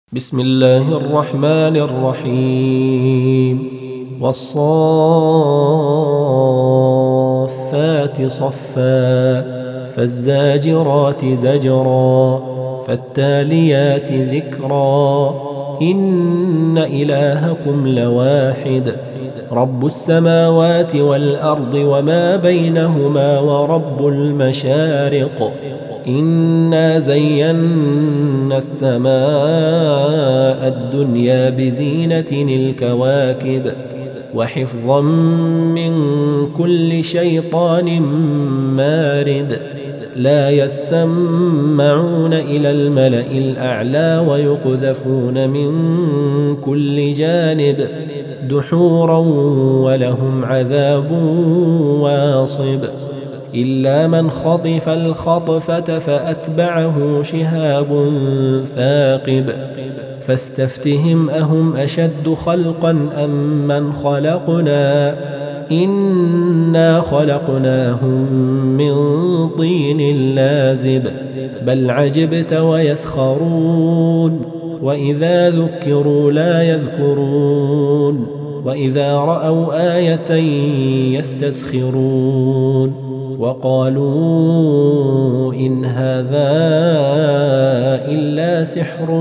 بسم الله الرحمن الرحيم والصافات صفا فالزاجرات زجرا فالتاليات ذكرا إن إلهكم لواحد رب السماوات والأرض وما بينهما ورب المشارق إنا زينا السماء الدنيا بزينة الكواكب وحفظا من كل شيطان مارد لا يسمعون إلى الملأ الأعلى ويقذفون من كل جانب دحورا ولهم عذاب واصب إلا من خطف الخطفة فأتبعه شهاب ثاقب فاستفتهم أهم أشد خلقا أم من خلقنا إنا خلقناهم من طين لازب بل عجبت ويسخرون وإذا ذكروا لا يذكرون وإذا رأوا آية يستسخرون وقالوا إن هذا إلا سحر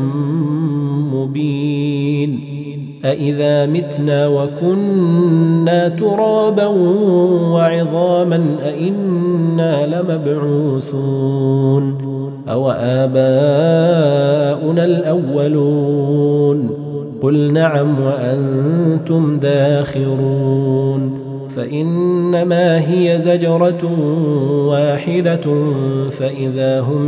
مبين أإذا متنا وكنا ترابا وعظاما أإنا لمبعوثون أو آباؤنا الأولون قل نعم وأنتم داخرون فإنما هي زجرة واحدة فإذا هم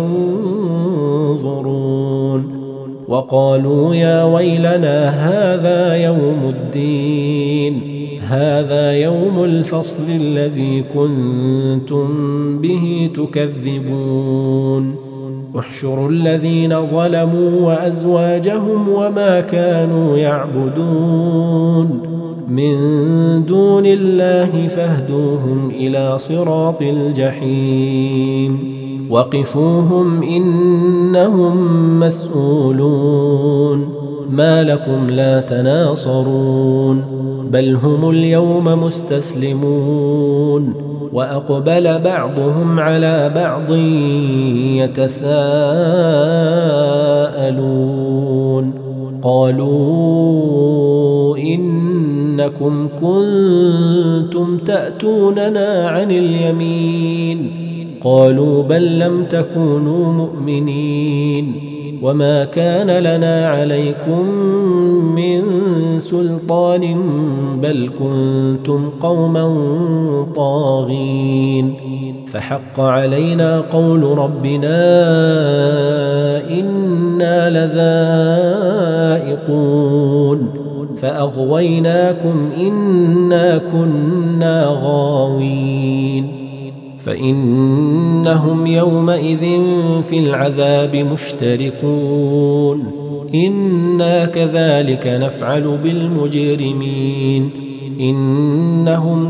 ينظرون وقالوا يا ويلنا هذا يوم الدين هذا يوم الفصل الذي كنتم به تكذبون احشروا الذين ظلموا وأزواجهم وما كانوا يعبدون من دون الله فاهدوهم إلى صراط الجحيم وقفوهم إنهم مسؤولون ما لكم لا تناصرون بل هم اليوم مستسلمون وأقبل بعضهم على بعض يتساءلون قالوا إنكم كنتم تأتوننا عن اليمين قالوا بل لم تكونوا مؤمنين وما كان لنا عليكم من سلطان بل كنتم قوما طاغين فحق علينا قول ربنا إنا لذائقون فأغويناكم إنا كنا غاوين فإنهم يومئذ في العذاب مشتركون إنا كذلك نفعل بالمجرمين إنهم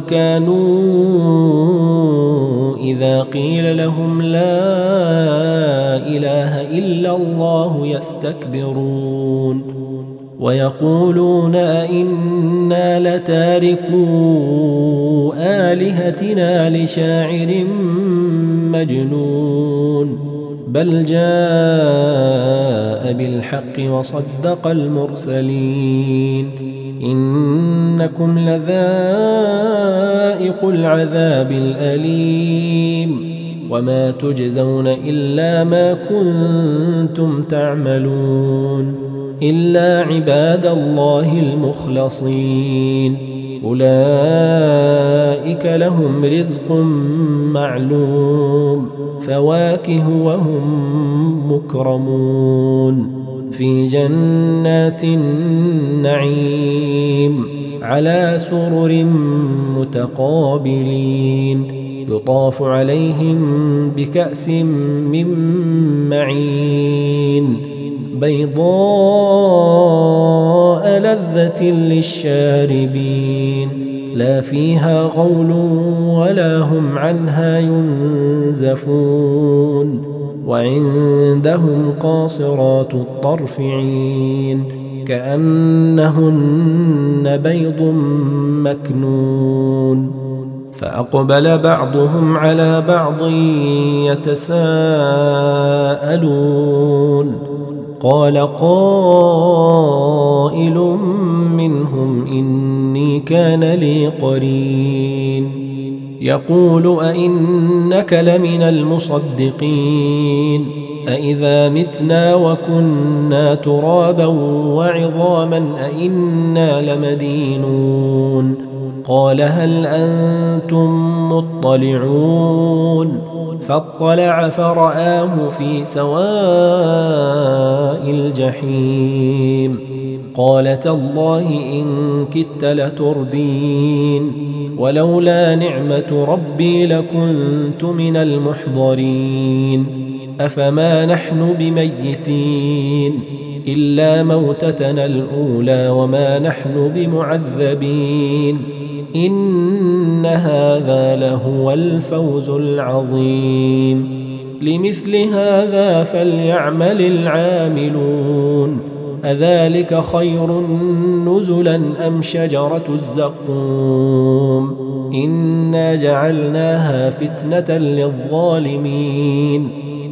كانوا إذا قيل لهم لا إله إلا الله يستكبرون ويقولون أئنا لتاركو آلهتنا لشاعر مجنون بل جاء بالحق وصدق المرسلين إنكم لذائق العذاب الأليم وما تجزون إلا ما كنتم تعملون إلا عباد الله المخلصين أولئك لهم رزق معلوم فواكه وهم مكرمون في جنات النعيم على سرر متقابلين يطاف عليهم بكأس من معين بيضاء لذة للشاربين لا فيها غول ولا هم عنها ينزفون وعندهم قاصرات الطرف عين كأنهن بيض مكنون فأقبل بعضهم على بعض يتساءلون قال قائل منهم إني كان لي قرين يقول أئنك لمن المصدقين أئذا متنا وكنا ترابا وعظاما أئنا لمدينون قال هل أنتم مطلعون فاطلع فرآه في سواء الجحيم قال تالله إن كدت لتردين ولولا نعمة ربي لكنت من المحضرين أفما نحن بميتين إلا موتتنا الأولى وما نحن بمعذبين إن هذا لهو الفوز العظيم لمثل هذا فليعمل العاملون أذلك خير نزلا أم شجرة الزقوم إنا جعلناها فتنة للظالمين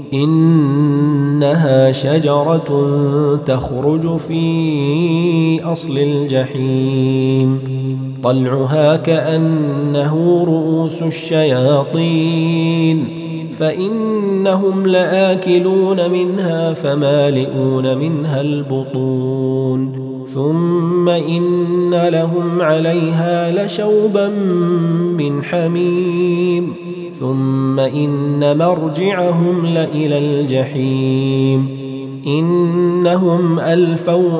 إنها شجرة تخرج في أصل الجحيم طلعها كأنه رؤوس الشياطين فإنهم لآكلون منها فمالئون منها البطون ثم إن لهم عليها لشوبا من حميم ثم إن مرجعهم لإلى الجحيم إنهم ألفوا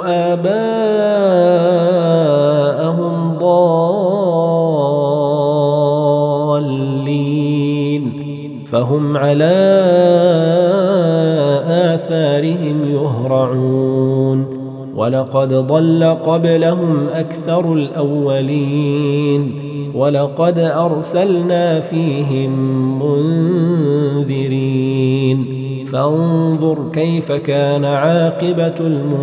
آباءهم ضالين فهم على آثارهم يهرعون ولقد ضل قبلهم أكثر الأولين ولقد أرسلنا فيهم منذرين فانظر كيف كان عاقبة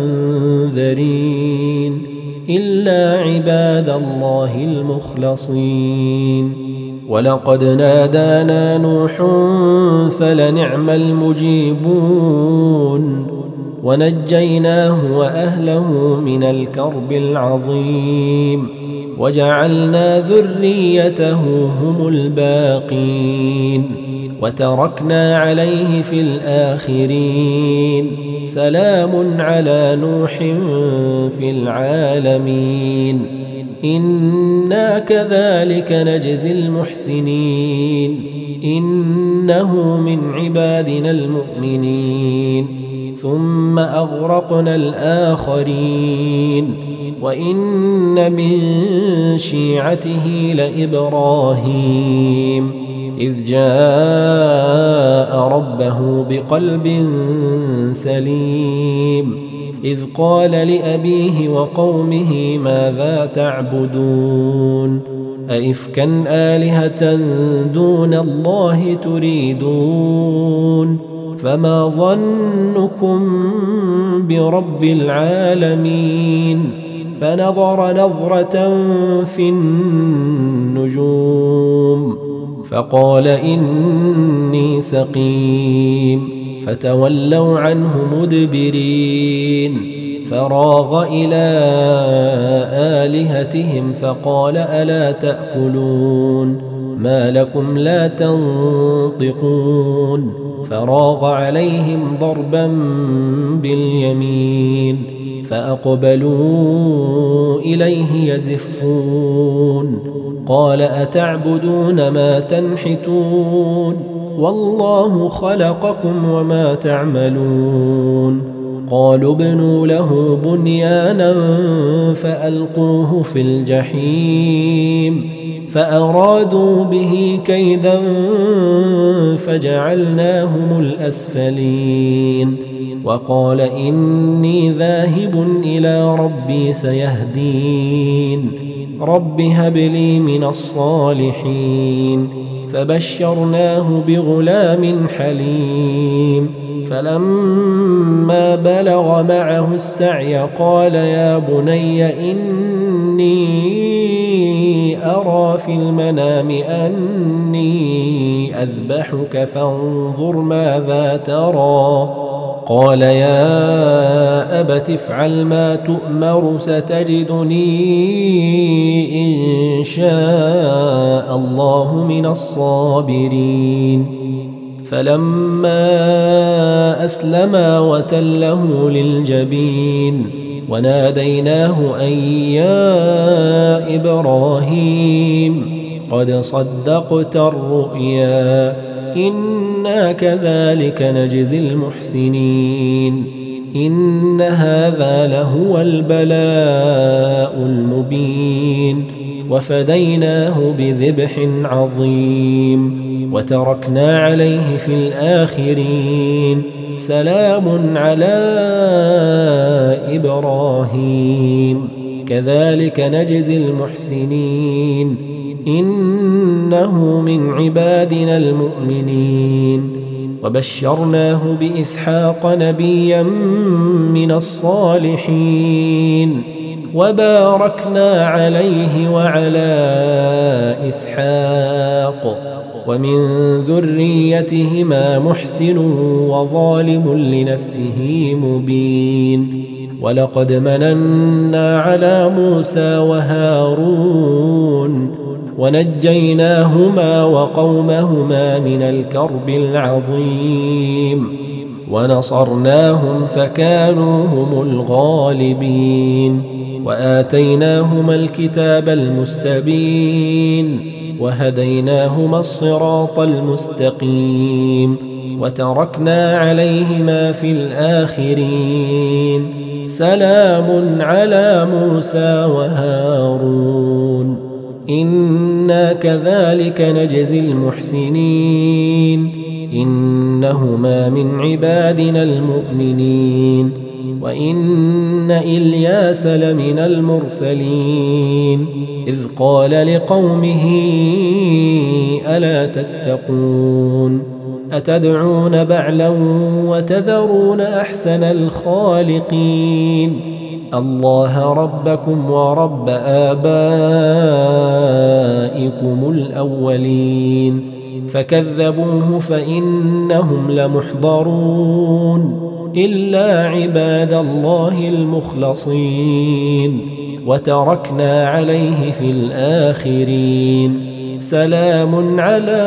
المنذرين إلا عباد الله المخلصين ولقد نادانا نوح فلنعم المجيبون ونجيناه وأهله من الكرب العظيم وجعلنا ذريته هم الباقين وتركنا عليه في الآخرين سلام على نوح في العالمين إنا كذلك نجزي المحسنين إنه من عبادنا المؤمنين ثم أغرقنا الآخرين وإن من شيعته لإبراهيم إذ جاء ربه بقلب سليم إذ قال لأبيه وقومه ماذا تعبدون أئفكا آلهة دون الله تريدون فما ظنكم برب العالمين فنظر نظرة في النجوم فقال إني سقيم فتولوا عنه مدبرين فراغ إلى آلهتهم فقال ألا تأكلون ما لكم لا تنطقون فراغ عليهم ضربا باليمين فأقبلوا إليه يزفون قال أتعبدون ما تنحتون والله خلقكم وما تعملون قالوا ابنوا له بنيانا فألقوه في الجحيم فأرادوا به كيدا فجعلناهم الأسفلين وقال إني ذاهب إلى ربي سيهدين رب هب لي من الصالحين فبشرناه بغلام حليم. فلما بلغ معه السعي قال يا بني إني أرى في المنام أني أذبحك فانظر ماذا ترى. قال يا أبت افعل ما تؤمر ستجدني إن شاء الله من الصابرين. فلما أسلما وتله للجبين وناديناه أن يا إبراهيم قد صدقت الرؤيا إنا كذلك نجزي المحسنين إن هذا لهو البلاء المبين. وفديناه بذبح عظيم وتركنا عليه في الآخرين سلام على إبراهيم كذلك نجزي المحسنين إنه من عبادنا المؤمنين. وبشرناه بإسحاق نبيا من الصالحين وباركنا عليه وعلى إسحاق ومن ذريتهما محسن وظالم لنفسه مبين. ولقد مننا على موسى وهارون ونجيناهما وقومهما من الكرب العظيم ونصرناهم فكانوا هم الغالبين. وآتيناهما الكتاب المستبين وهديناهما الصراط المستقيم وتركنا عليهما في الآخرين سلام على موسى وهارون إنا كذلك نجزي المحسنين إنهما من عبادنا المؤمنين. وإن إلياس لمن المرسلين إذ قال لقومه ألا تتقون أتدعون بعلا وتذرون أحسن الخالقين الله ربكم ورب آبائكم الأولين. فكذبوه فإنهم لمحضرون إلا عباد الله المخلصين وتركنا عليه في الآخرين سلام على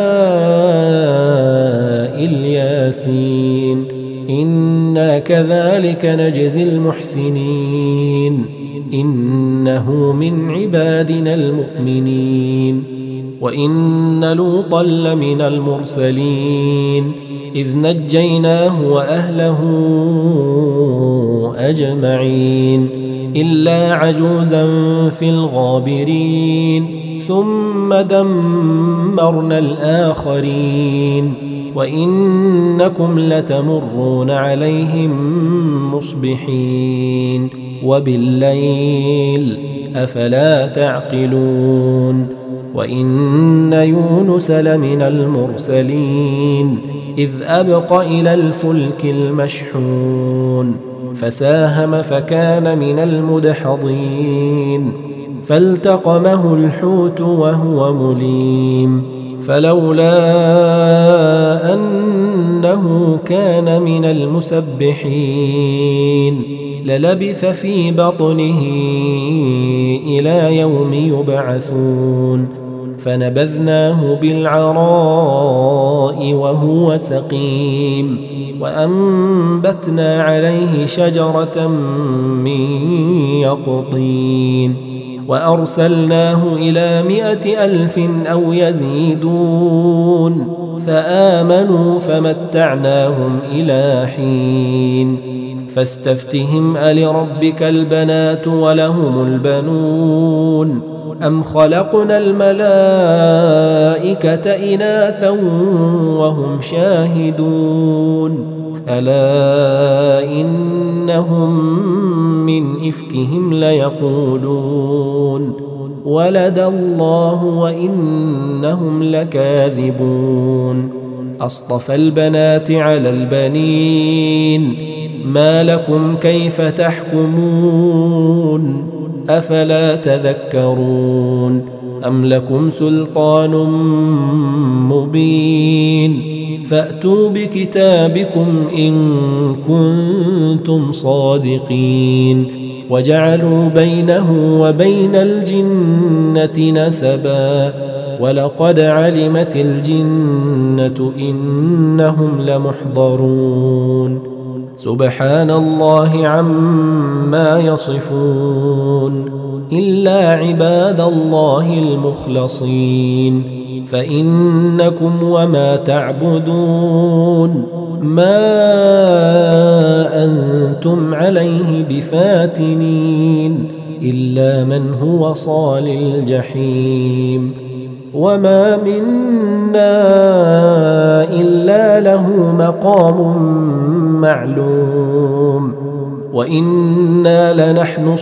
الياسين إنا كذلك نجزي المحسنين إنه من عبادنا المؤمنين. وإن لوطا لمن المرسلين إذ نجيناه وأهله أجمعين إلا عجوزا في الغابرين ثم دمرنا الآخرين وإنكم لتمرون عليهم مصبحين وبالليل أفلا تعقلون. وإن يونس لمن المرسلين إذ أبق إلى الفلك المشحون فساهم فكان من المدحضين فالتقمه الحوت وهو مليم فلولا أنه كان من المسبحين للبث في بطنه إلى يوم يبعثون فنبذناه بالعراء وهو سقيم وأنبتنا عليه شجرة من يقطين وأرسلناه إلى 100,000 أو يزيدون فآمنوا فمتعناهم إلى حين. فاستفتهم ألربك البنات ولهم البنون أم خلقنا الملائكة إناثا وهم شاهدون ألا إنهم من إفكهم ليقولون ولد الله وإنهم لكاذبون أصطفى البنات على البنين ما لكم كيف تحكمون أفلا تذكرون أم لكم سلطان مبين فأتوا بكتابكم إن كنتم صادقين وجعلوا بينه وبين الجنة نسبا ولقد علمت الجنة إنهم لمحضرون سبحان الله عما يصفون إلا عباد الله المخلصين فإنكم وما تعبدون ما أنتم عليه بفاتنين إلا من هو صال الجحيم وما منا إلا له مقام معلوم وإنا لنحن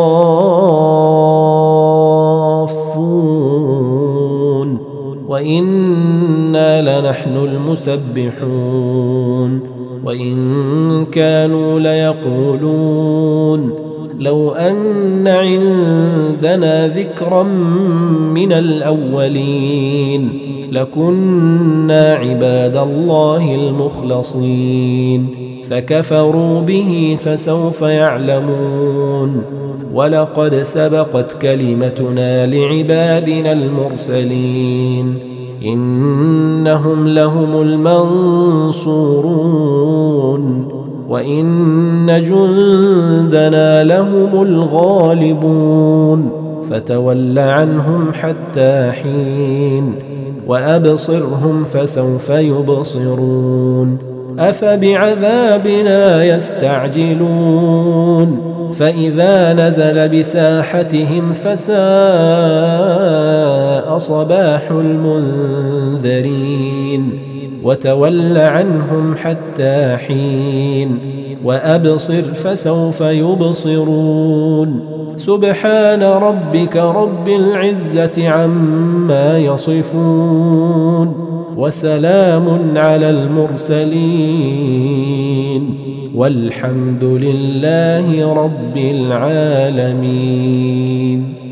الصافون وإنا لنحن المسبحون وإن كانوا ليقولون لو أن عندنا ذكرا من الأولين لكنا عباد الله المخلصين فكفروا به فسوف يعلمون ولقد سبقت كلمتنا لعبادنا المرسلين إنهم لهم المنصورون وإن جندنا لهم الغالبون فتول عنهم حتى حين وأبصرهم فسوف يبصرون أفبعذابنا يستعجلون فإذا نزل بساحتهم فساء صباح المنذرين وتول عنهم حتى حين وأبصر فسوف يبصرون سبحان ربك رب العزة عما يصفون وسلام على المرسلين والحمد لله رب العالمين.